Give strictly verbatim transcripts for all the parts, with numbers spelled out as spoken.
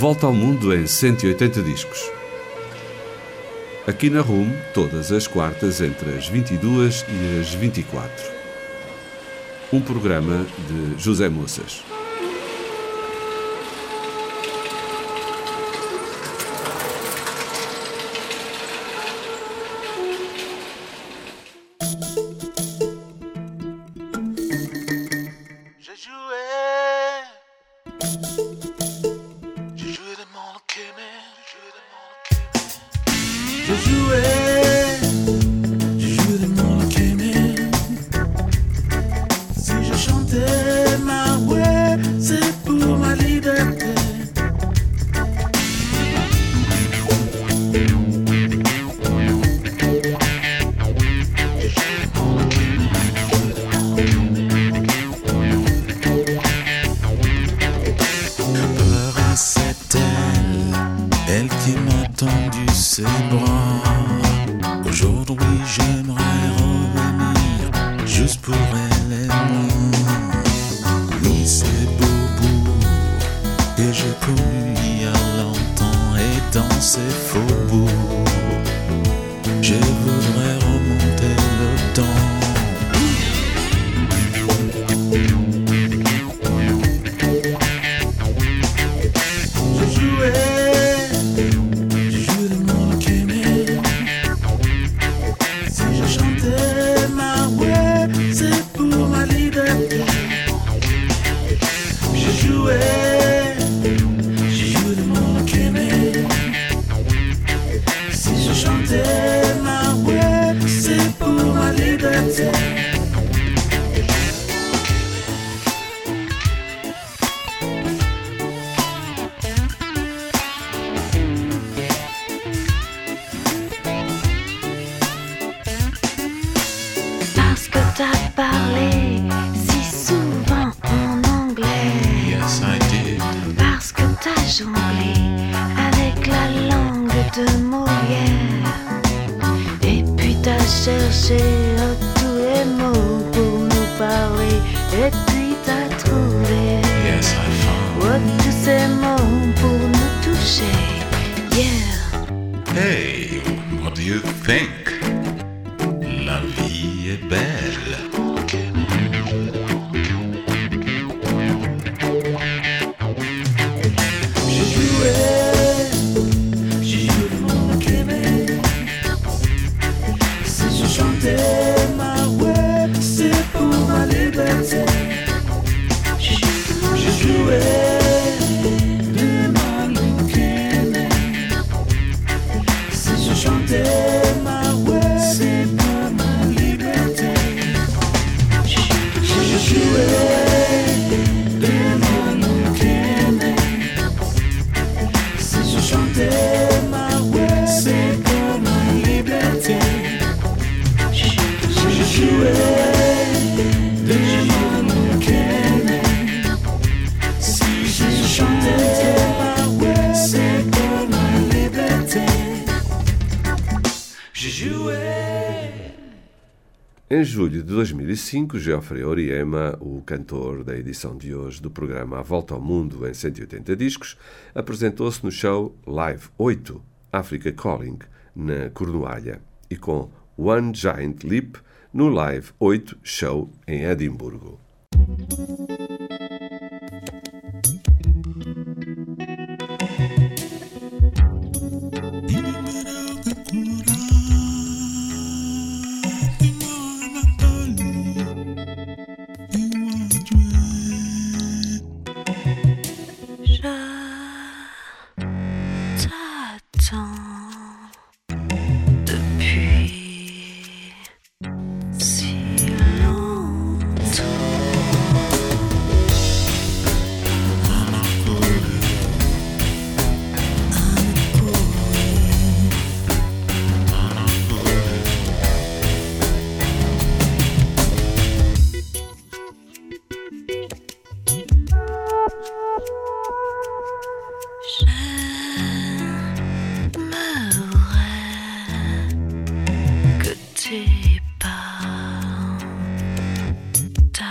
Volta ao Mundo em cento e oitenta discos. Aqui na Room, todas as quartas entre as vinte e duas e as vinte e quatro. Um programa de José Moças. Em julho de dois mil e cinco, Geoffrey Oryema, o cantor da edição de hoje do programa A Volta ao Mundo em cento e oitenta discos, apresentou-se no show Live oito, Africa Calling, na Cornualha, e com One Giant Leap no Live oito Show em Edimburgo.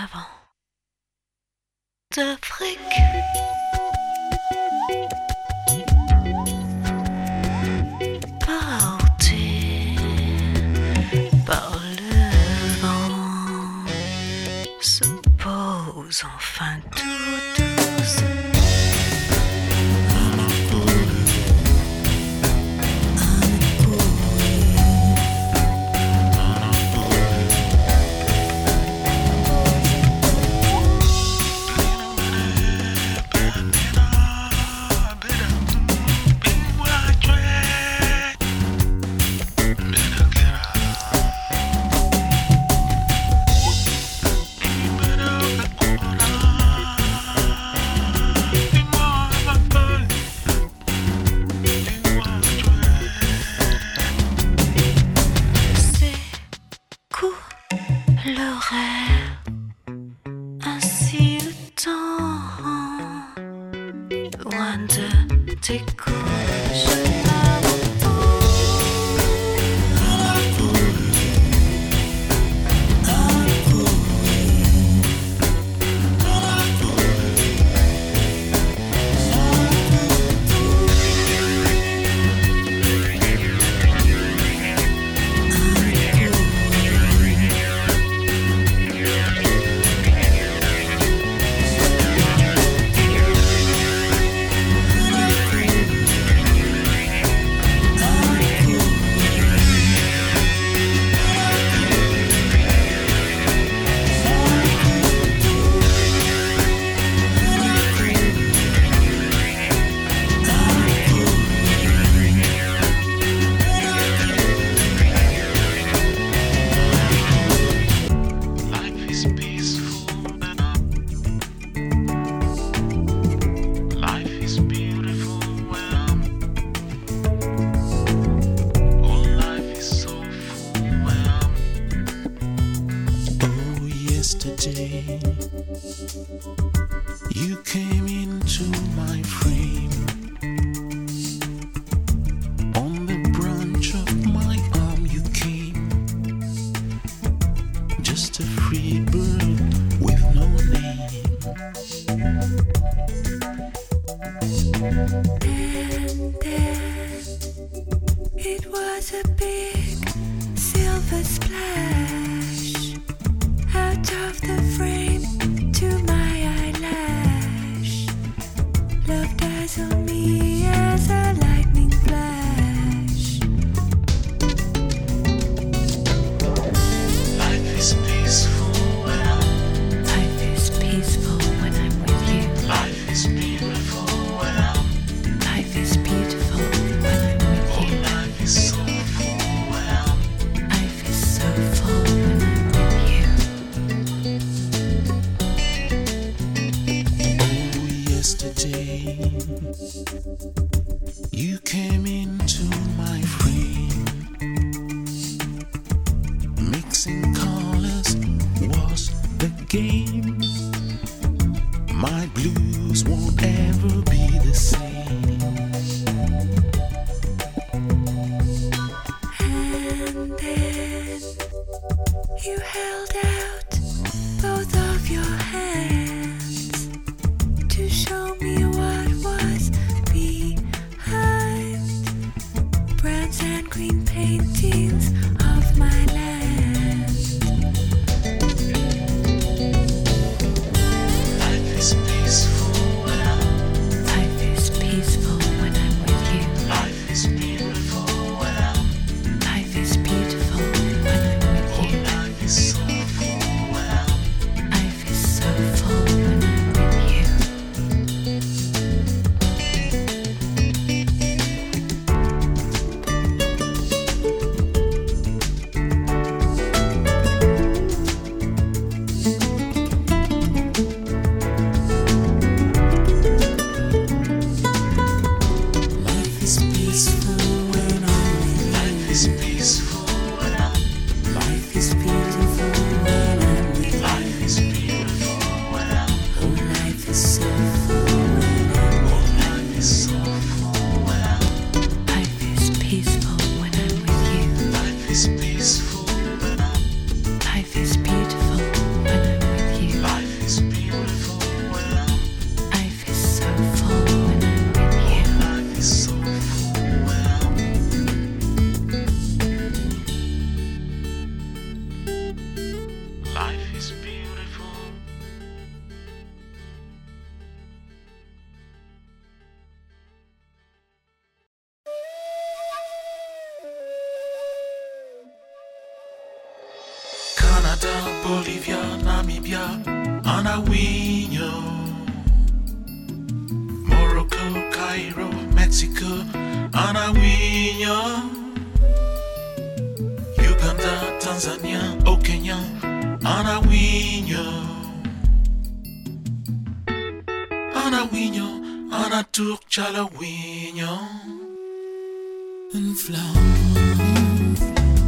d'Afrique. douce, enfin tout douce. You came into my frame on the branch of my arm. You came, just a free bird with no name. And then it was a big silver splash out of the frame to my eyelash. Love dazzled me as a lightning flash. Life is peaceful when I'm Life is peaceful when I'm with you. Life is beautiful when I'm Life is beautiful when I'm with Oh, you. life is so full when I'm Life is so full when I'm with you. Oh, yesterday you came into my frame. Mixing colors was the game. My blues won't ever be the same. And then you held out both of your hands to show me what was behind browns and green paintings of my land. Life is peaceful when I'm Life is peaceful when I'm with you. Life is beautiful when I'm Life is beautiful when I'm with Oh, you. life is so full when I'm Life is so full Canada, Bolivia, Namibia, Anawinyo, Morocco, Cairo, Mexico, Anawinyo, Uganda, Tanzania, oh Kenya, Anawinyo, Anawinyo, Anatuk, Chalawinyo, and flow.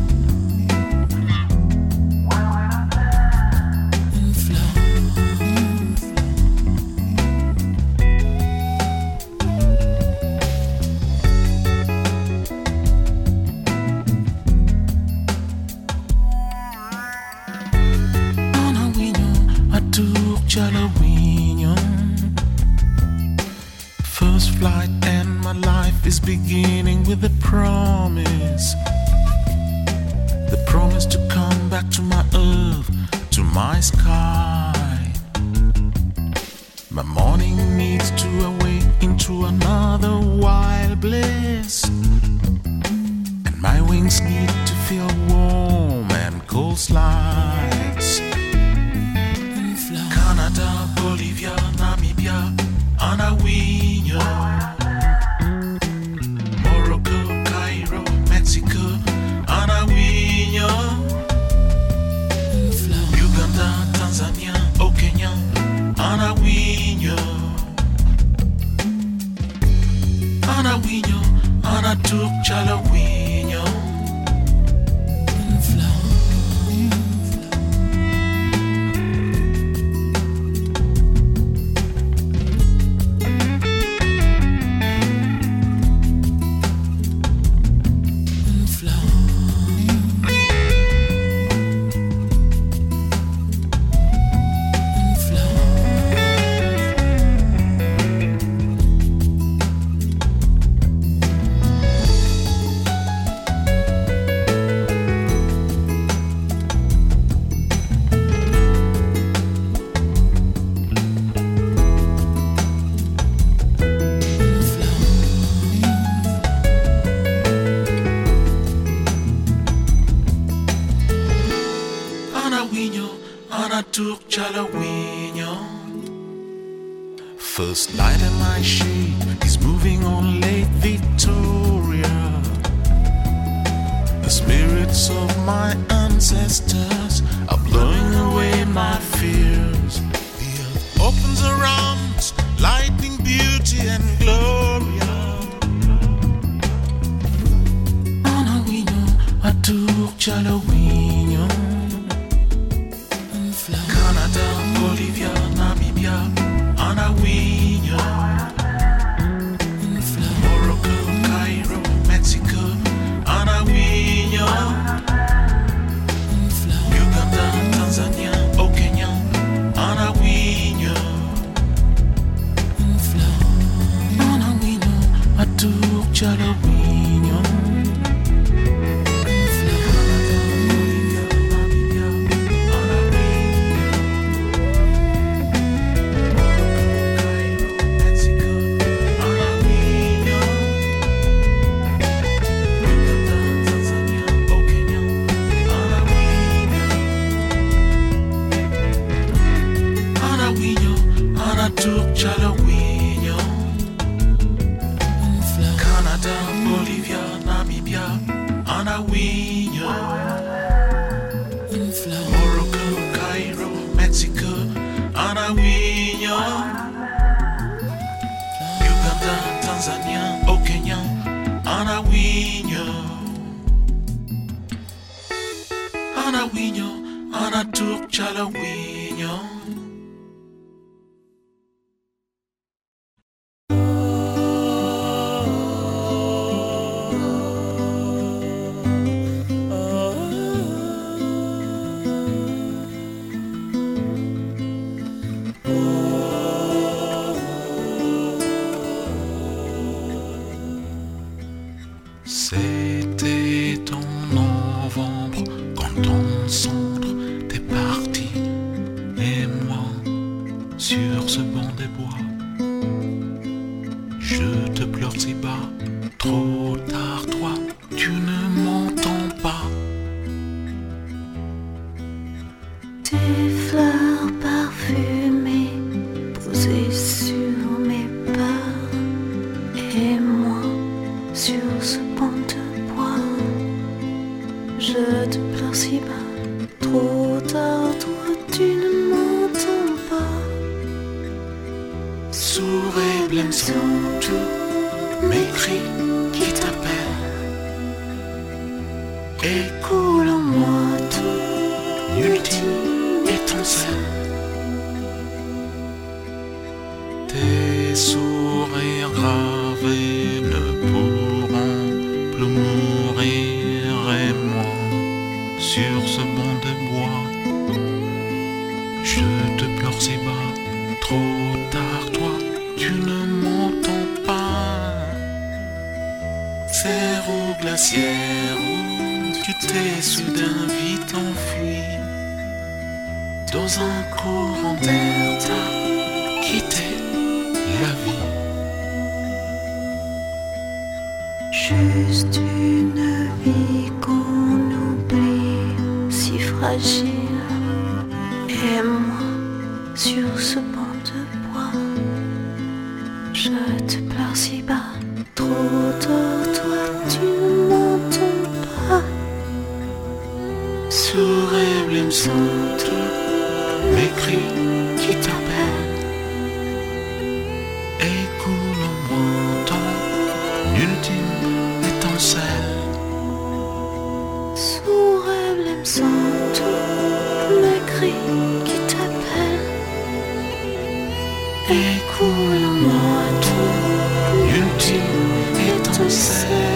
First flight and my life is beginning with a promise. The promise to come back to my earth, to my sky. My morning needs to awake into another wild bliss, and my wings need to feel warm and cold slides. Canada, Bolivia, Namibia, Anawinyo, Morocco, Cairo, Mexico, Anawinyo, Uganda, Tanzania, oh Kenya, Anawinyo, Anawinyo, Anatuk, Chalawinyo. First light in my shade is moving on Lake Victoria. The spirits of my ancestors are blowing away my fears. The earth opens her arms, lightning, beauty and gloria. Anawinyo, Atuk, Chalawinyo. Canada, Bolivia, Namibia, Anawinyo, Morocco, Cairo, Mexico, Anawinyo, Uganda, Tanzania, oh Kenya, Anawinyo, Anawinyo, Atuk, Chalawinyo. Chalawinyo, Canada, Bolivia, Namibia, Anawinyo, Morocco, Cairo, Mexico, Anawinyo, Uganda, Tanzania, oh Kenya, Anawinyo, Anawinyo, Anatuk, Chalawinyo. C'était en novembre quand ton cendre t'es parti et moi sur ce banc des bois je te pleure si bas, trop tard toi tu ne m'entends pas. Des fleurs parfumées posées sur mes pas, et moi sur ce banc de bois. Je te pleure si bas, trop tard, toi tu ne m'entends pas. Sourds et blêmes sont tous mes cris qui t'appellent. Écoule en moi ton ultime étincelle. Tes sourires gravés ne pourront plus mourir, et moi sur ce banc de bois, je te pleure si bas, trop tard, toi tu ne m'entends pas. Ces roues glaciaires où tu t'es soudain vite enfui, dans un courant d'air t'as quitté la vie. Juste une vie qu'on oublie, si fragile, et moi sur ce banc de bois, je te pleure si bas, trop tard, toi tu ne m'entends pas. Sourds et blêmes sont tous mes cris qui t'appellent. Écoule en moi ton ultime étincelle. Sourds et blêmes sont tous mes cris qui t'appellent. Écoule en moi ton ultime étincelle.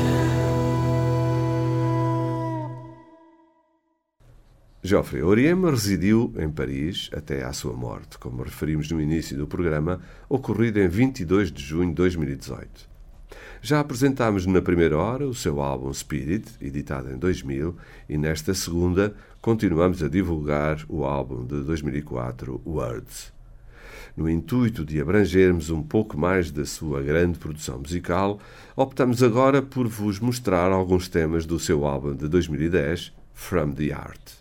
Geoffrey Oryema residiu em Paris até à sua morte, como referimos no início do programa, ocorrido em vinte e dois de junho de dois mil e dezoito. Já apresentámos na primeira hora o seu álbum Spirit, editado em dois mil, e nesta segunda continuamos a divulgar o álbum de dois mil e quatro, Words. No intuito de abrangermos um pouco mais da sua grande produção musical, optamos agora por vos mostrar alguns temas do seu álbum de dois mil e dez, From the Heart.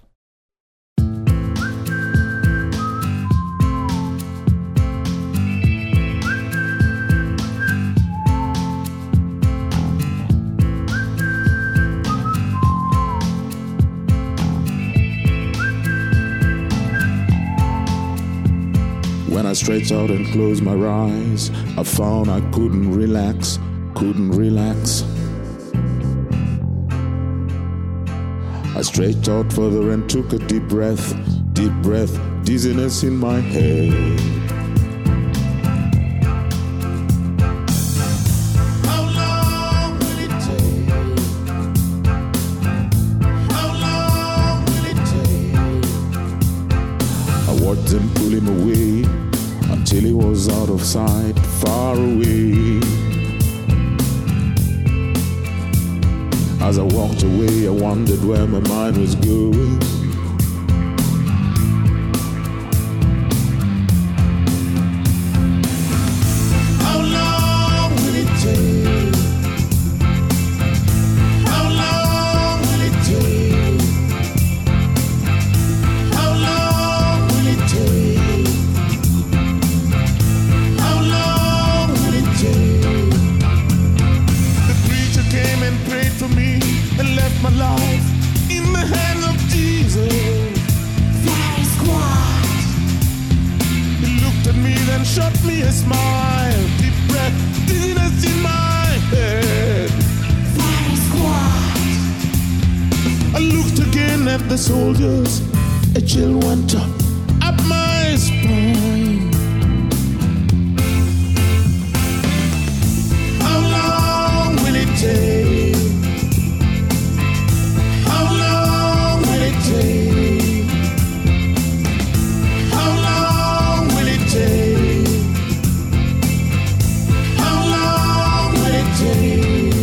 When I stretched out and closed my eyes, I found I couldn't relax, couldn't relax. I stretched out further and took a deep breath, deep breath, dizziness in my head. How long will it take? How long will it take? I watched them pull him away until he was out of sight, far away. As I walked away, I wondered where my mind was going. How long will it take? How long will it take? How long will it take? How long will it take? The preacher came and prayed for me and left my life in the hands of Jesus. Fly squad. He looked at me, then shot me a smile. Deep breath, dizziness in my head. Fly squad. I looked again at the soldiers. A chill went up, up my spine. How long will it take? How long will it take? How long will it take? How long will it take?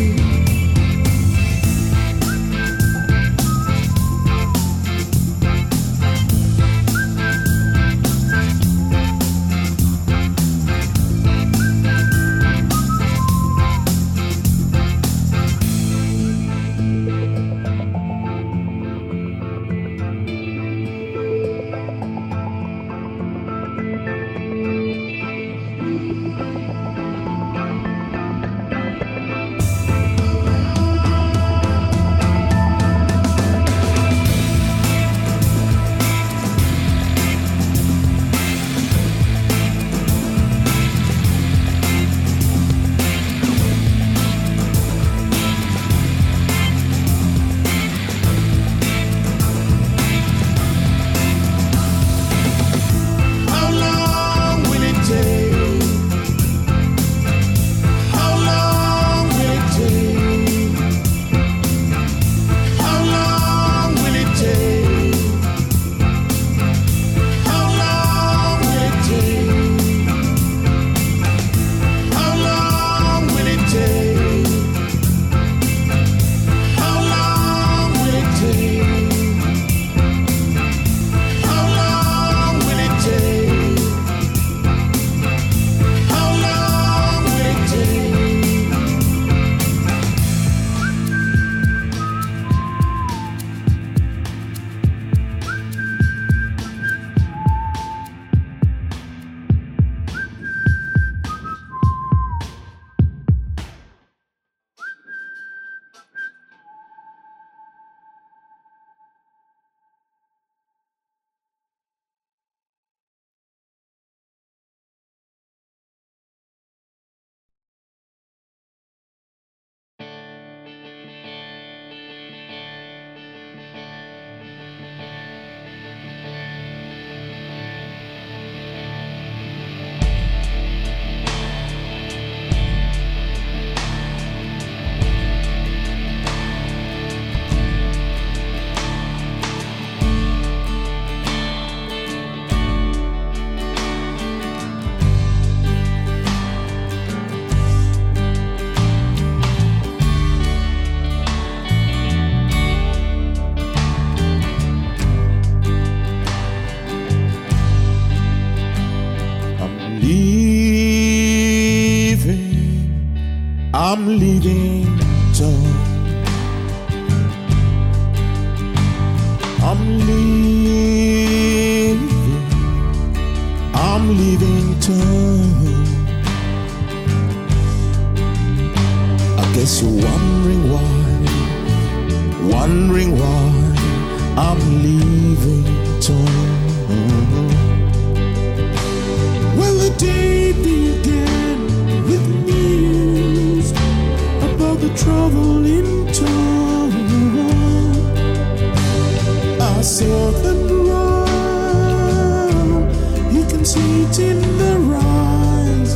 I'm leaving town. I'm leaving, I'm leaving town. I guess you're wondering why, wondering why I'm leaving town. Well, the day began with news about the trouble in town. I saw them run, you can see it in their eyes.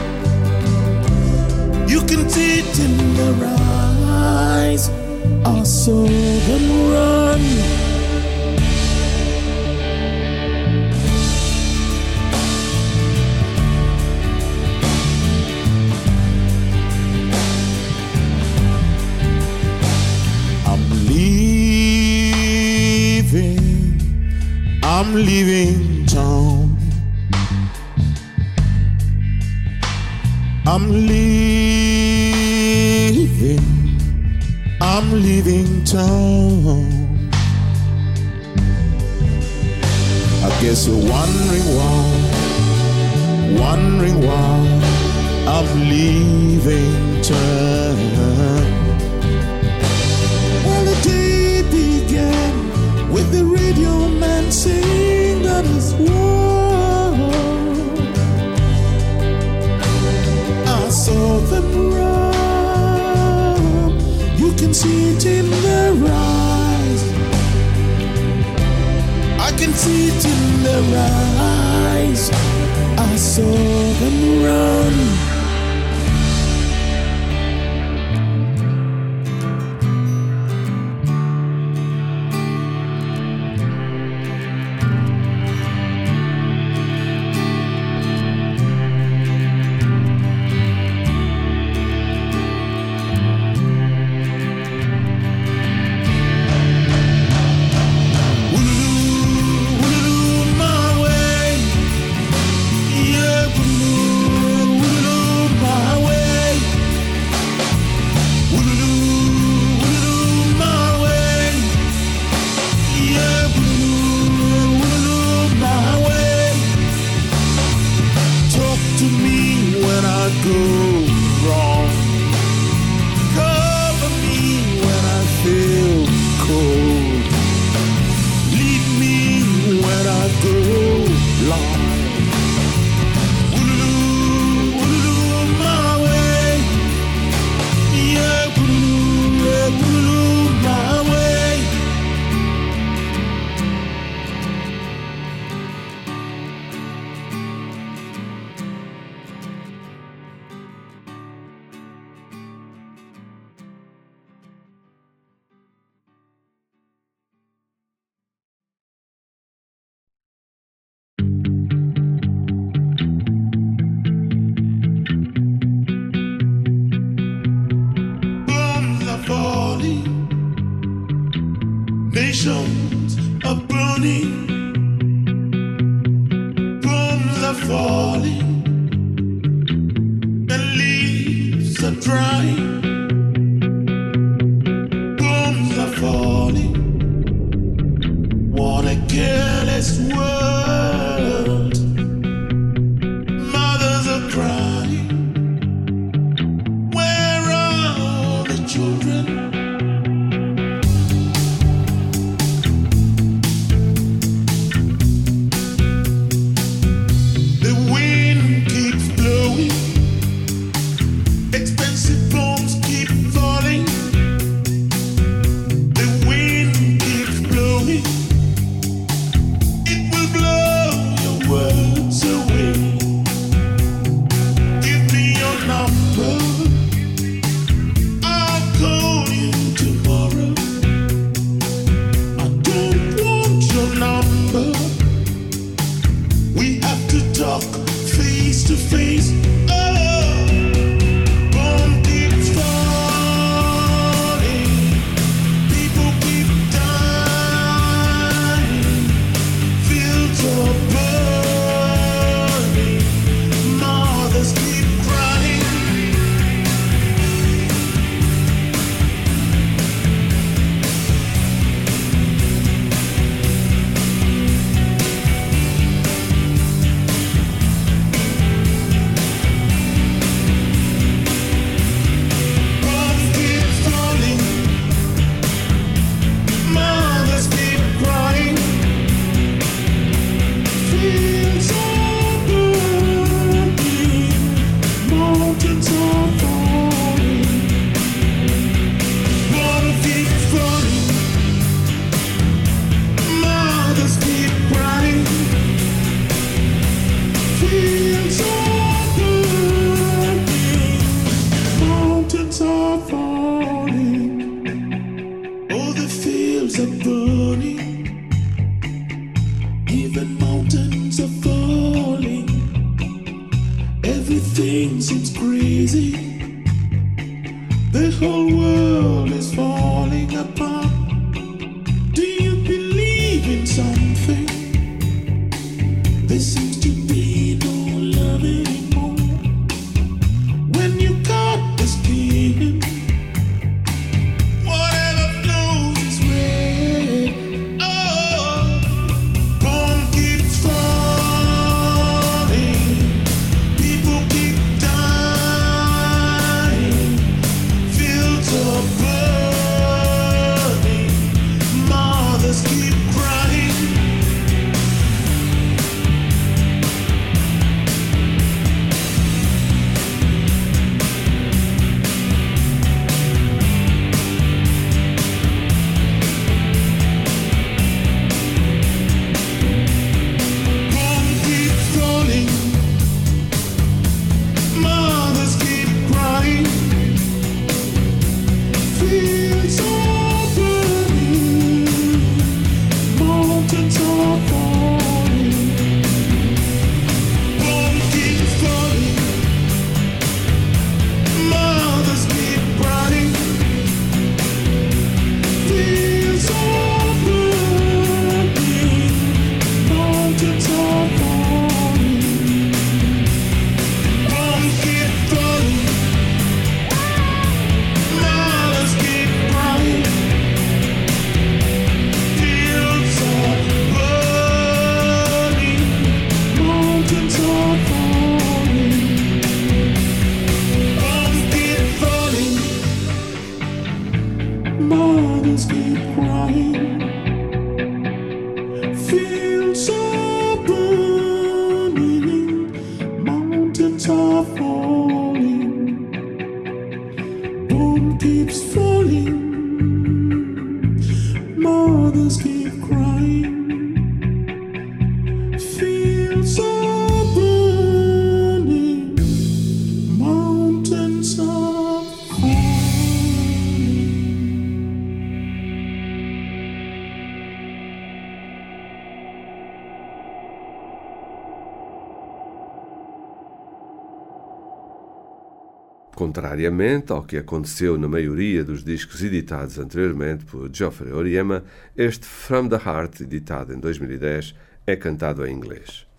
You can see it in their eyes. I saw them run. I'm leaving town. I'm leaving. I'm leaving town. I guess you're wondering why, wondering why I'm leaving town. Well, the day began with the radio man saying that it's war. I saw them run, you can see it in their eyes. I can see it in their eyes. I saw them run. Nations are burning, bombs are falling, and leaves are drying. Bombs are falling, what a careless world. Mothers are crying, where are the children? It will blow. Even mountains are falling. Everything seems crazy. The whole world is falling apart. Do you believe in something? There seems to be no love anymore. When you got the skin, whatever flows is red. Oh, bomb keeps falling. People keep dying. Fields are burning. Mothers keep crying. Bomb keeps falling. Mothers keep crying. Fields are burning. Mountains are falling. Bomb keeps falling. Mothers keep crying. Fields are burning. Mountains are falling. Bomb keep falling. Mothers keep crying. Fields are burning. Mountains are falling. Bomb keep falling. Mothers keep crying. Fields are burning. Mountains are falling. Boom keeps falling. Mothers keep crying. Fields are burning. Mountains are falling. Contrariamente ao que aconteceu na maioria dos discos editados anteriormente por Geoffrey Oryema, este From the Heart, editado em dois mil e dez, é cantado em inglês.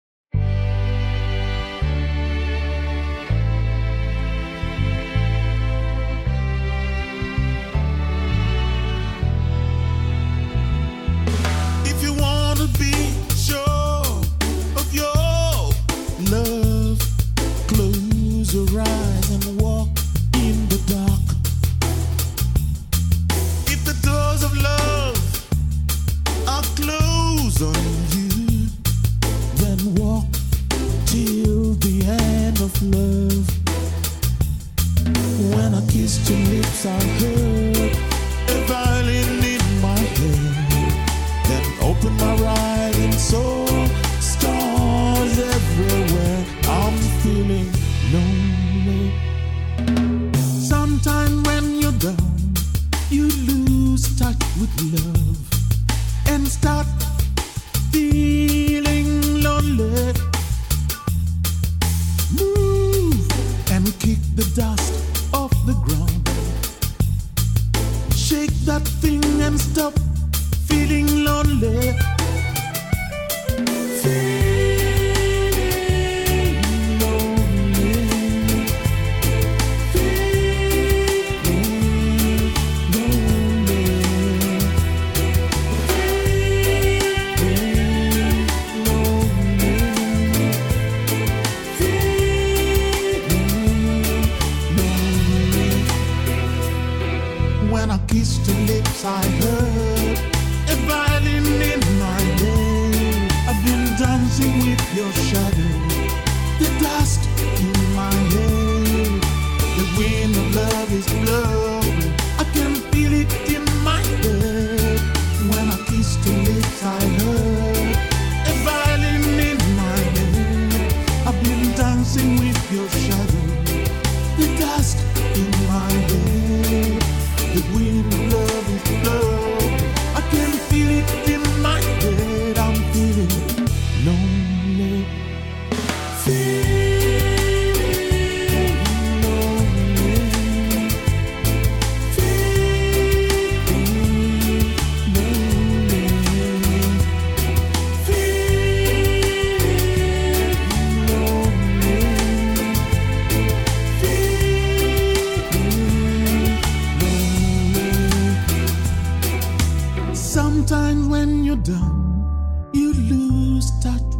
If you wanna be sure of your love, close your eyes and walk in the dark. If the doors of love are closed on you, then walk till the end of love. When I kissed your lips, I heard a violin in my head. Then opened my eyes and saw stars everywhere. I'm feeling lonely. Sometimes when you're down, you lose touch with love and start feeling lonely. Move and kick the dust off the ground. Shake that thing and stop feeling lonely. Feeling lonely. Feeling lonely. Feeling lonely. Feeling lonely. When I kissed your lips, I heard a violin in my head. I've been dancing with your shadow, the dust in my head. The wind of love is blowing. I can feel it in my head. When I kissed your lips, I heard a violin in my head. I've been dancing with your shadow, the dust in my head. The wind of love is blowing. I can feel it in my head. I'm feeling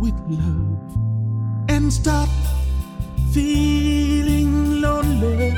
with love and stop feeling lonely.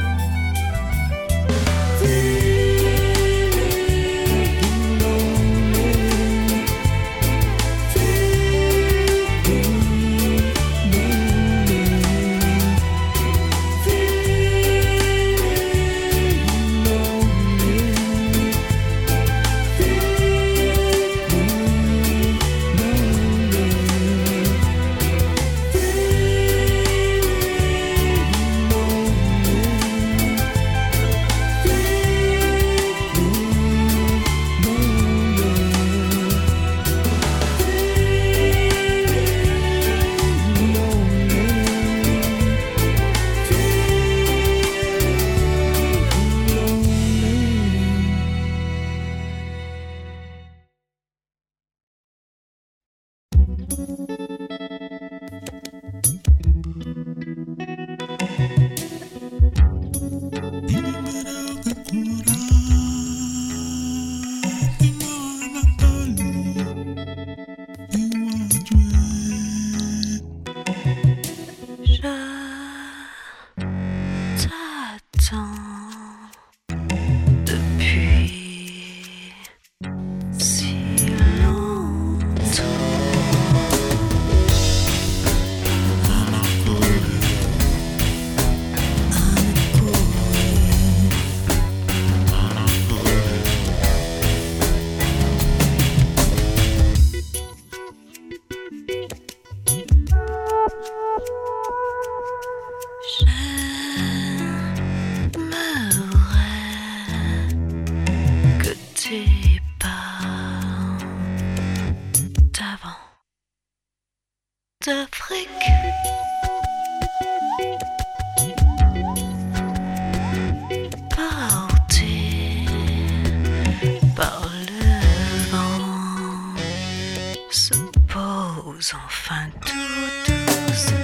Enfin tout douce.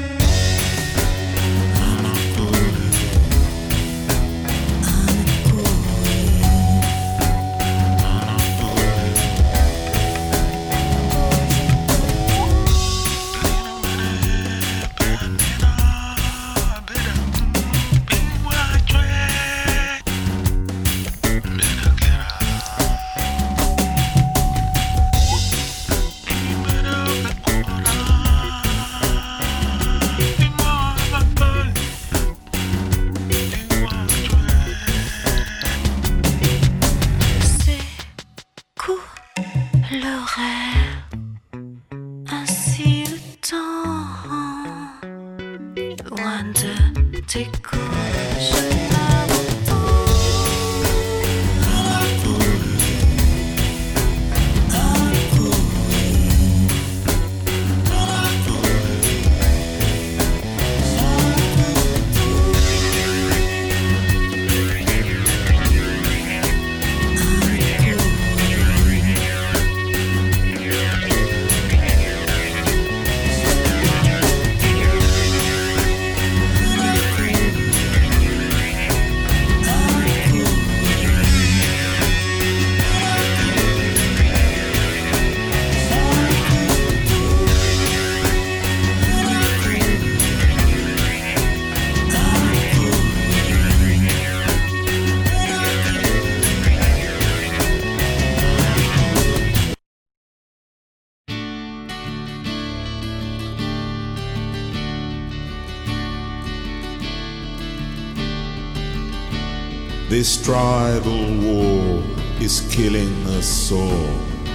This tribal war is killing us all.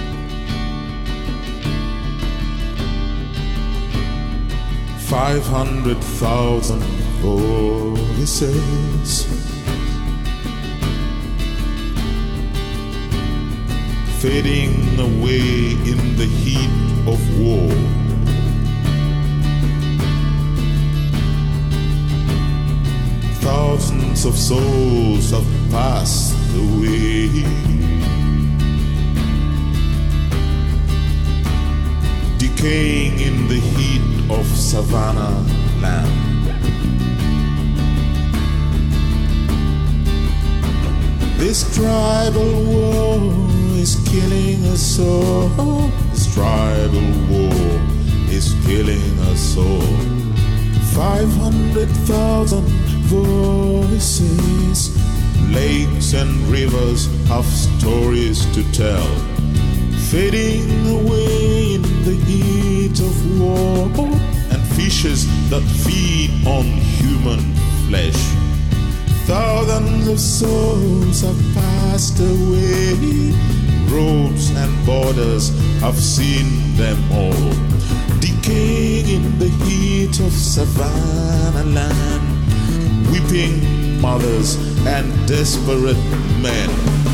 Five hundred thousand voices fading away in the heat of war. Thousands of souls have passed away. Decaying in the heat of savannah land. This tribal war is killing us all. This tribal war is is killing us all. Five hundred thousand voices, lakes and rivers have stories to tell, fading away in the heat of war, and fishes that feed on human flesh. Thousands of souls have passed away, roads and borders have seen them all, decaying in the heat of savannah land, weeping mothers and desperate men.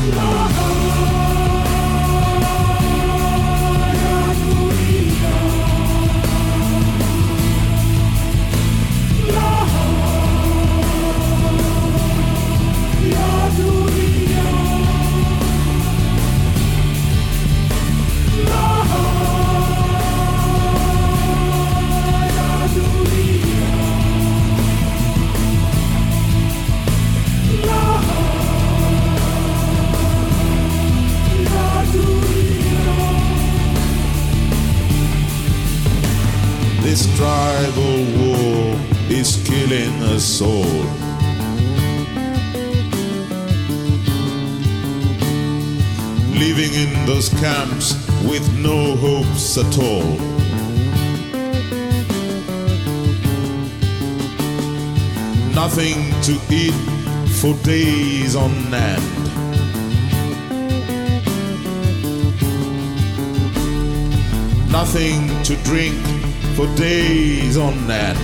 This tribal war is killing us all. Living in those camps with no hopes at all. Nothing to eat for days on end. Nothing to drink for days on end.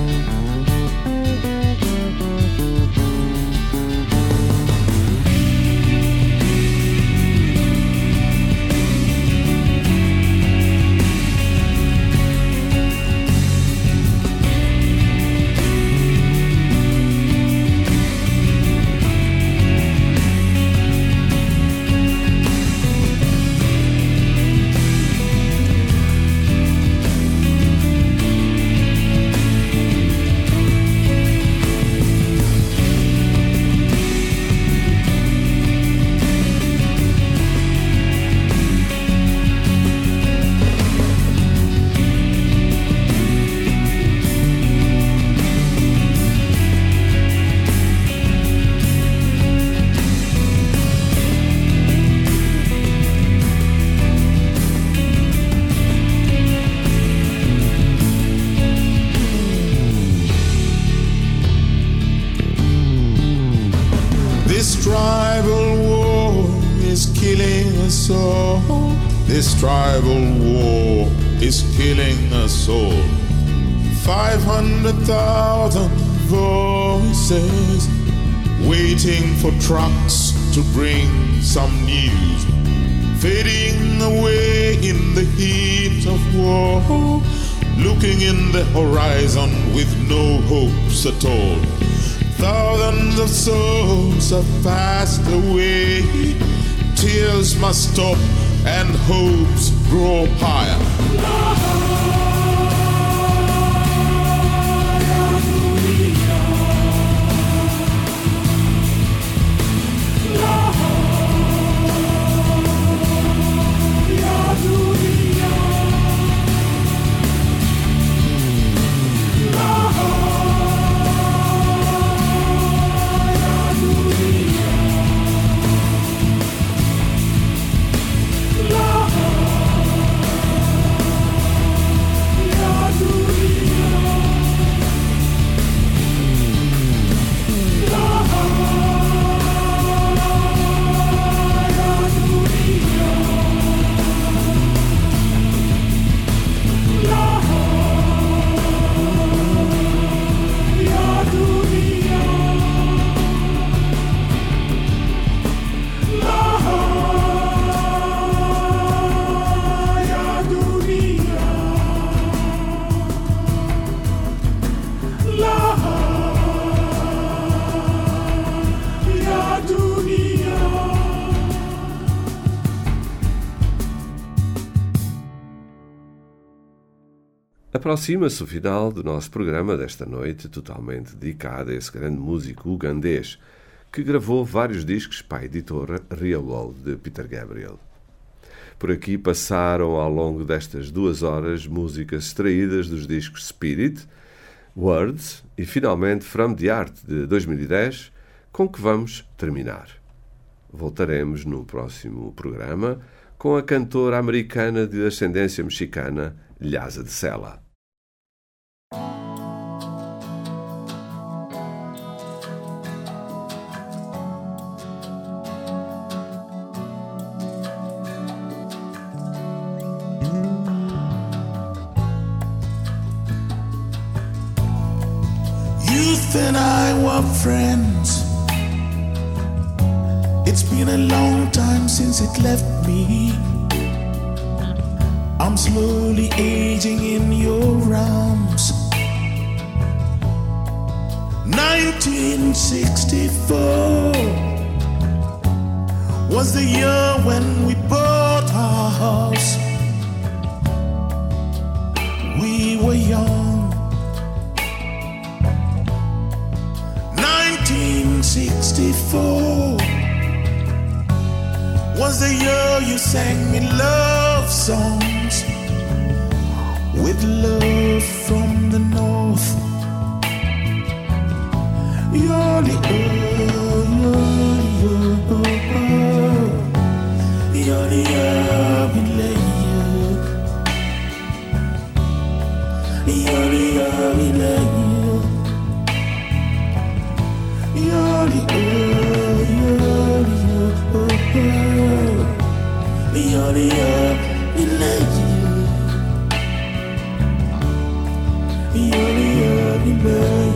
This tribal war is killing us all. Five hundred thousand voices waiting for trucks to bring some news, fading away in the heat of war, looking in the horizon with no hopes at all. Thousands of souls have passed away. Tears must stop and hopes grow higher. Aproxima-se o final do nosso programa desta noite, totalmente dedicado a esse grande músico ugandês, que gravou vários discos para a editora Real World de Peter Gabriel. Por aqui passaram ao longo destas duas horas músicas extraídas dos discos Spirit, Words e finalmente From the Art de dois mil e dez, com que vamos terminar. Voltaremos no próximo programa com a cantora americana de ascendência mexicana, Lhasa de Sela. Youth and I were friends. It's been a long time since it left me. I'm slowly aging in your arms. nineteen sixty-four was the year when we bought our house. We were young. nineteen sixty-four was the year you sang me love songs with love from the north. You're the oh, you're the oh, you're the Abile, you're the Abile, you're the oh, you're the oh, you're the Abile, you're the Abile.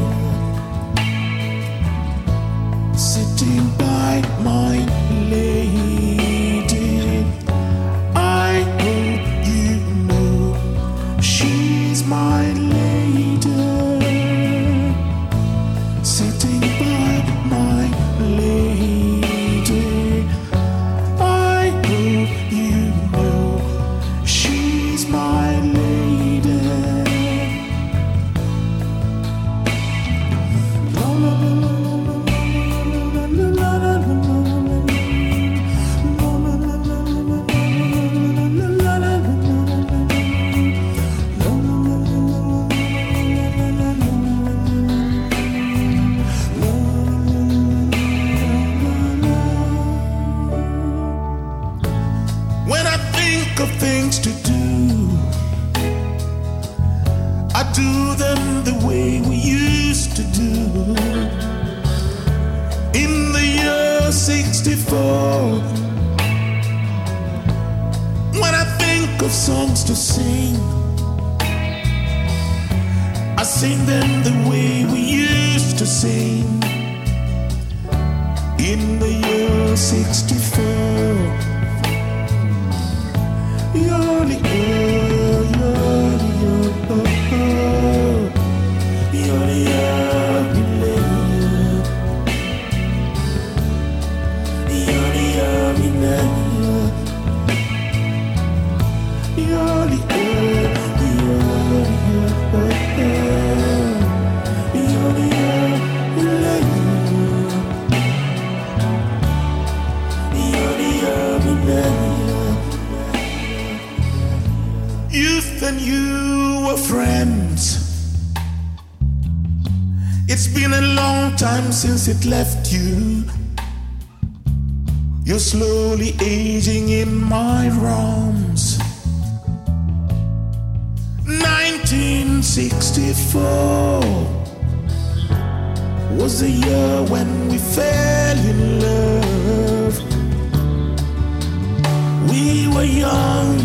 Sitting by my lady, I hope you know she's my lady. Sitting by my lady, I hope you know she's my lady. La, la, la, la. Of things to do, I do them the way we used to do. In the year sixty-four, when I think of songs to sing, I sing them the way we used to sing. In the year sixty-four, you're the oh, you're the oh, you're the Abile, you're the Abile, you're the oh, you're the Abile, you're the Abile. Youth and you were friends. It's been a long time since it left you. You're slowly aging in my arms. nineteen sixty-four was the year when we fell in love. We were young,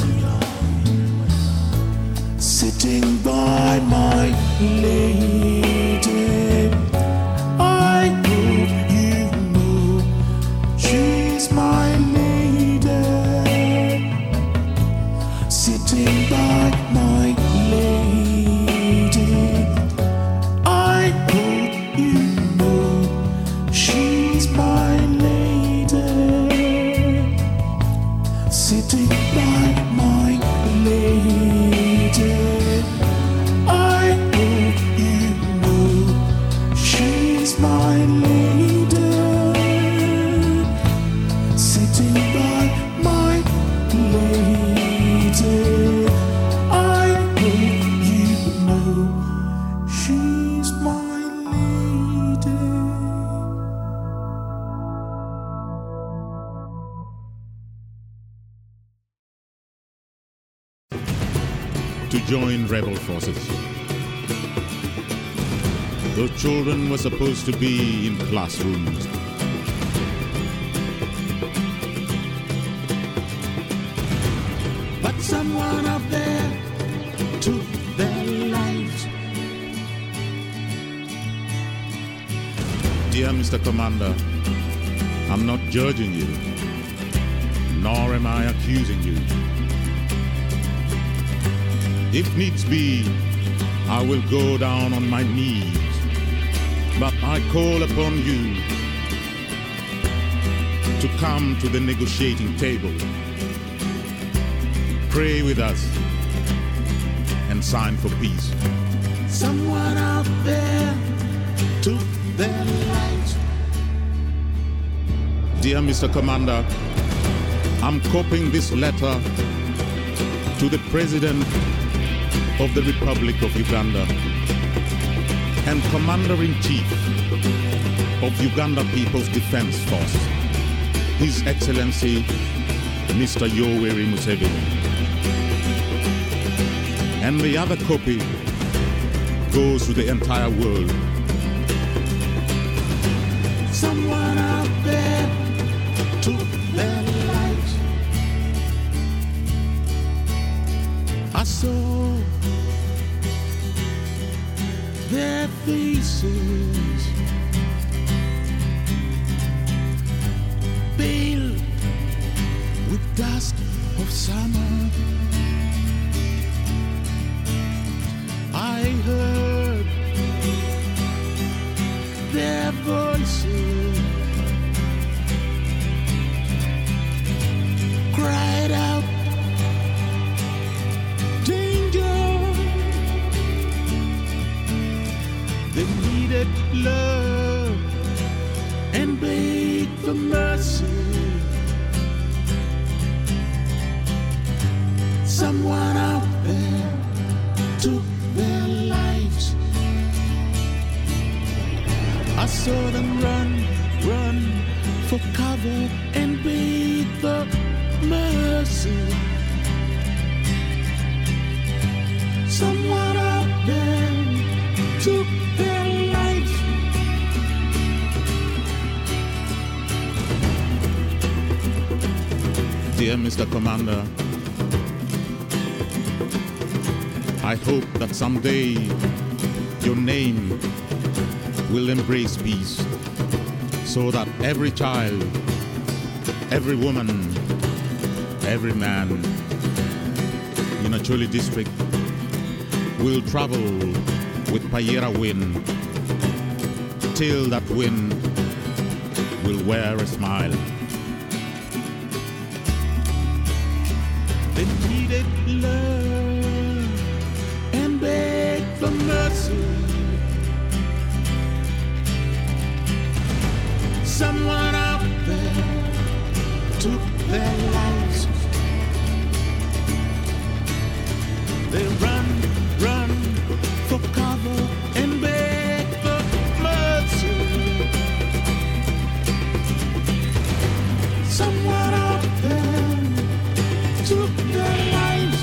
sitting by my lady. I hope you know she's my lady. Sitting by my lady. I hope you know she's my lady. Sitting by my lady. I hope you know to join rebel forces. Those children were supposed to be in classrooms. But someone up there took their lives. Dear Mister Commander, I'm not judging you, nor am I accusing you. If needs be, I will go down on my knees, but I call upon you to come to the negotiating table, pray with us, and sign for peace. Someone out there took their lives. Dear Mister Commander, I'm copying this letter to the President of the Republic of Uganda and Commander-in-Chief of Uganda People's Defense Force, His Excellency Mister Yoweri Museveni. And the other copy goes to the entire world. Someone out there took their lives. I saw their faces pale with dust of summer. I heard their voices cried out, danger. They needed love and begged for mercy. Someone out there took their lives. I saw them run, run for cover and beg for mercy. Someone out there took their lives. Dear Mister Commander, I hope that someday your name will embrace peace, so that every child, every woman, every man in Acholi district will travel with Payera wind till that wind will wear a smile. They needed love and begged for mercy. Someone out there took their lives. They run, run for cover and beg for mercy. Someone out there took their lives.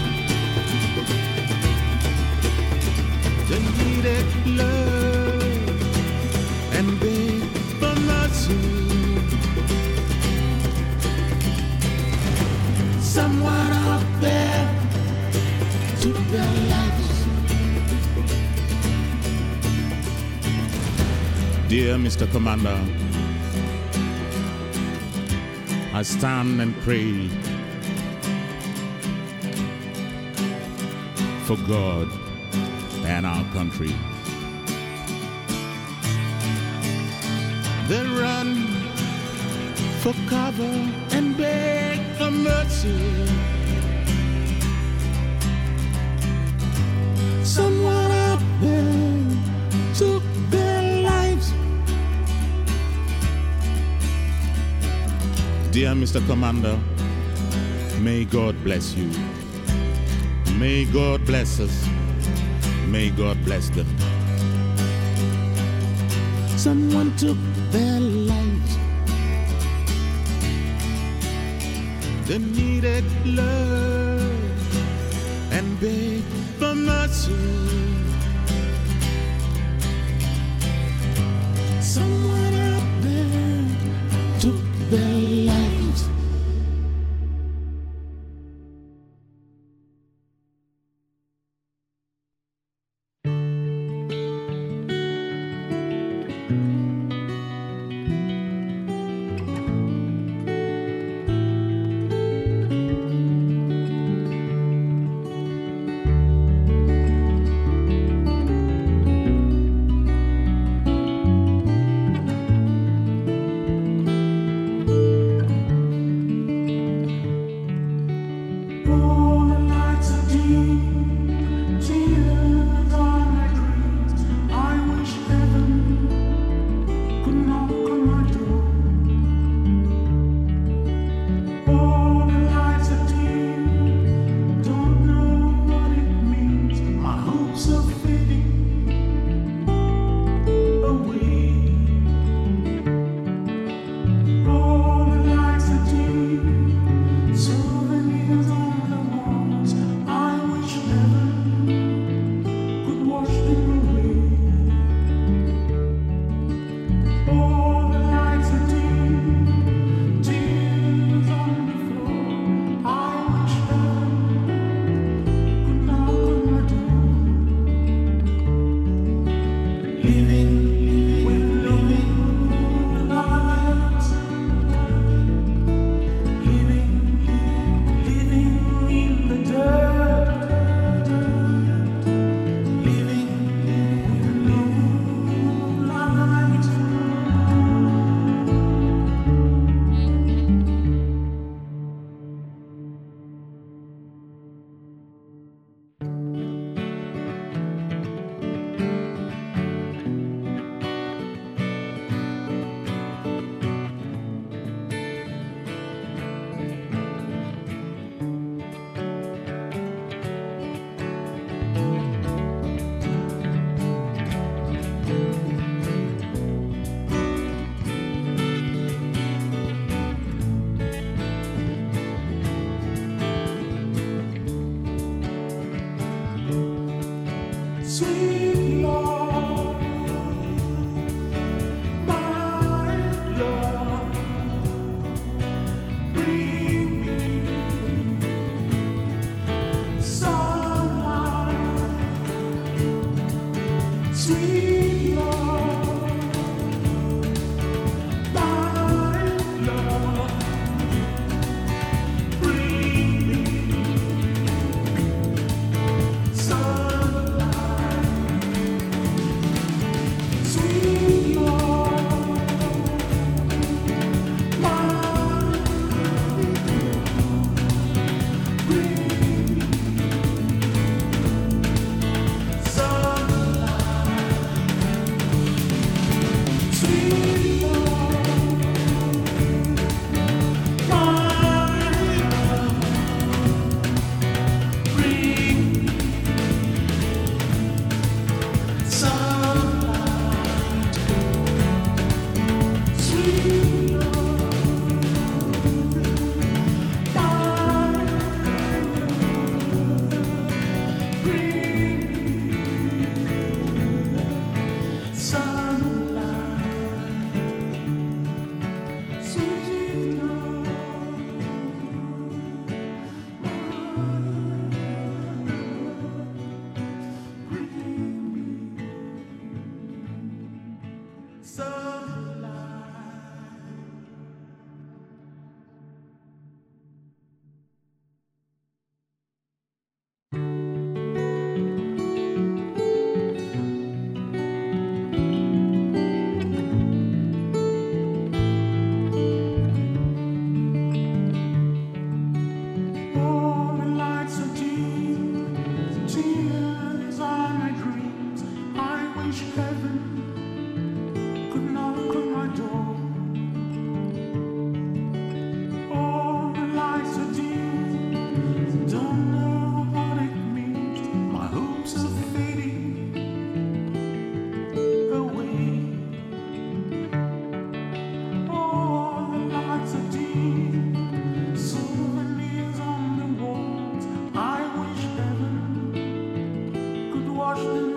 They needed love and begged for mercy. Someone out there took their lives. Dear Mister Commander, I stand and pray for God and our country. They run for cover and beg for mercy. Someone out there took their lives. Dear Mister Commander, may God bless you. May God bless us. May God bless them. Someone took their lives. They needed love and begged for mercy. Someone out there took their lives. washed in